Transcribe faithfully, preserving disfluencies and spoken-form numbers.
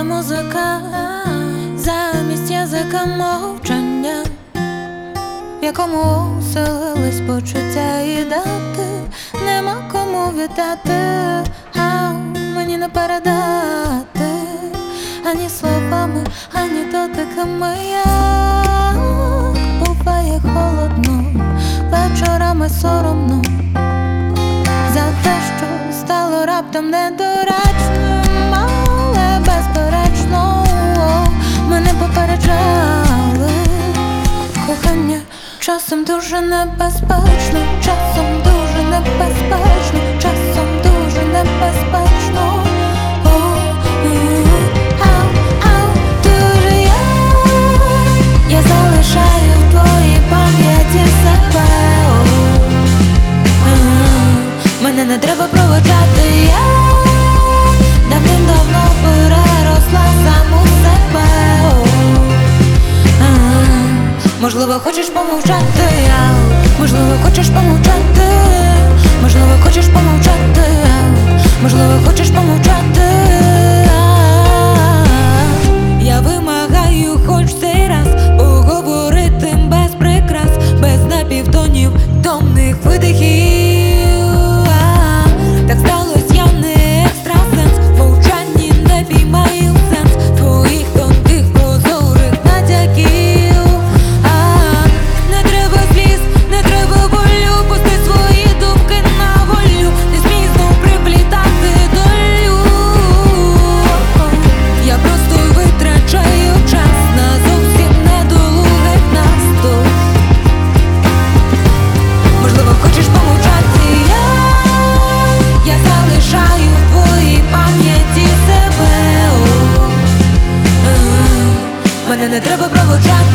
музика, замість язика мовчання, в якому селились почуття і дати, нема кому віддати, а мені не передати ані словами, ані дотиками. Як буває холодно, вечорами соромно за те, що стало раптом недоречним, але безперечно мене попереджали. Кохання часом дуже небезпечно, часом дуже небезпечно, часом дуже небезпечно. Я залишаю в твоїй пам'яті себе. Мене не треба проводжати, я давним-давно переросла саму себе. Можливо, хочеш помовчати, можливо, хочеш помовчати, можливо, хочеш помовчати, можливо, хочеш помовчати. Я вимагаю хоч цей раз поговорити без прикрас, без напівтонів, томних видихів. Так сталось, я не екстрасенс, в мовчанні не піймаю сенс твоїх тонких прозорих натяків. Не треба сліз, не треба болю, пусти свої думки на волю, не смій знов приплітати долю. Я просто витрачаю час на зовсім недолугих наступ. Можливо, хочеш помовчати, я Я залишаю в твоїй пам'яті себе. Мене не треба проводжати.